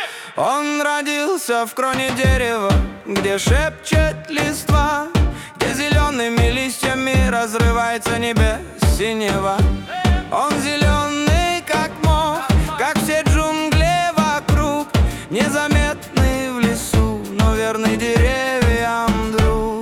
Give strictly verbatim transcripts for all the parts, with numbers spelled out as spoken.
Он родился в кроне дерева, где шепчет листва, где зелеными листьями разрывается небес синева. Он зеленый, как мох, как все джунгли вокруг, незаметный в лесу, но верный деревьям друг.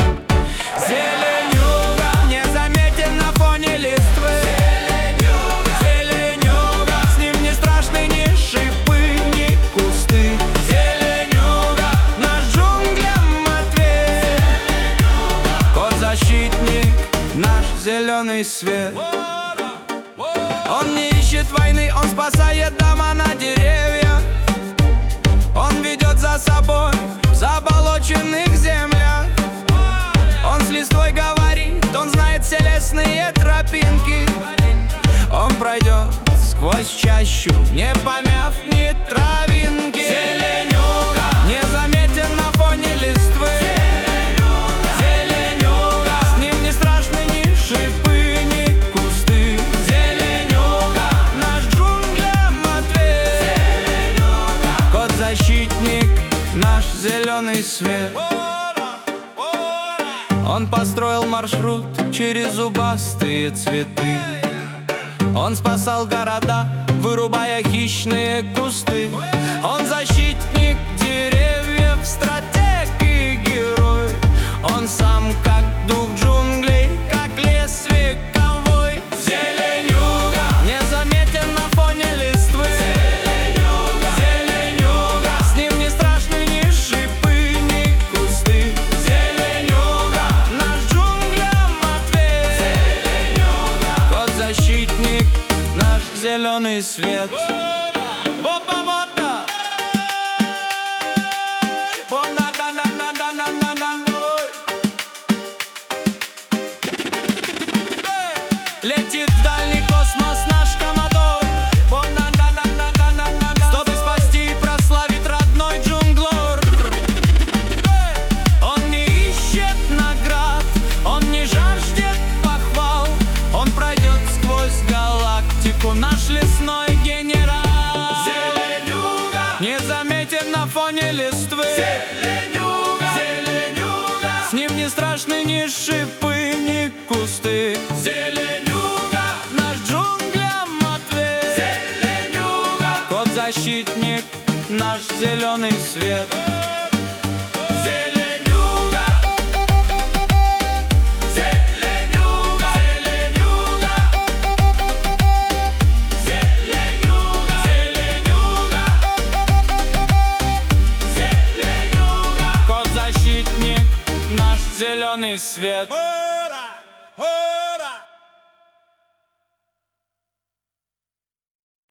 Зеленюга незаметен на фоне листвы. Зеленюга, зеленюга, с ним не страшны ни шипы, ни кусты. Зеленюга, наш джунглям ответ. Кот-защитник, наш зеленый свет. Он не ищет войны, он спасает дома на деревьях. Он ведет за собой в заболоченных землях. Он с листвой говорит, он знает все лесные тропинки. Он пройдет сквозь чащу, не помяв ни травинки. Зеленюга незаметен на фоне листвы. Зеленюга, с ним не страшны ни шипы, ни кусты. Зеленюга, наш джунглям ответ. Кот-защитник, наш зеленый свет. Он построил маршрут через зубастые цветы. Он спасал города, вырубая хищные кусты. Он защитник деревьев, стратег и герой. Он сам как дух джунглей, как лес вековой. Зеленюга незаметен на фоне листвы. Зеленюга, зеленюга, с ним не страшны ни шипы, ни кусты. Зеленюга, наш джунглям ответ. Зеленюга, кот-защитник, наш зеленый свет. Летит в дальний космос наш комодор, чтобы спасти и прославить родной джунглор. Он не ищет наград, он не жаждет похвал. Он пройдет сквозь галактику, наш лесной генерал. Зеленюга незаметен на фоне листвы. Зеленюга, зеленюга, с ним не страшны ни шипы, ни кусты. Зеленюга, наш джунглям ответ. Зеленюга, кот-защитник, наш зеленый свет. Зеленюга, зеленюга, зеленюга, зеленюга, зеленюга, зеленюга, кот-защитник, наш зеленый свет.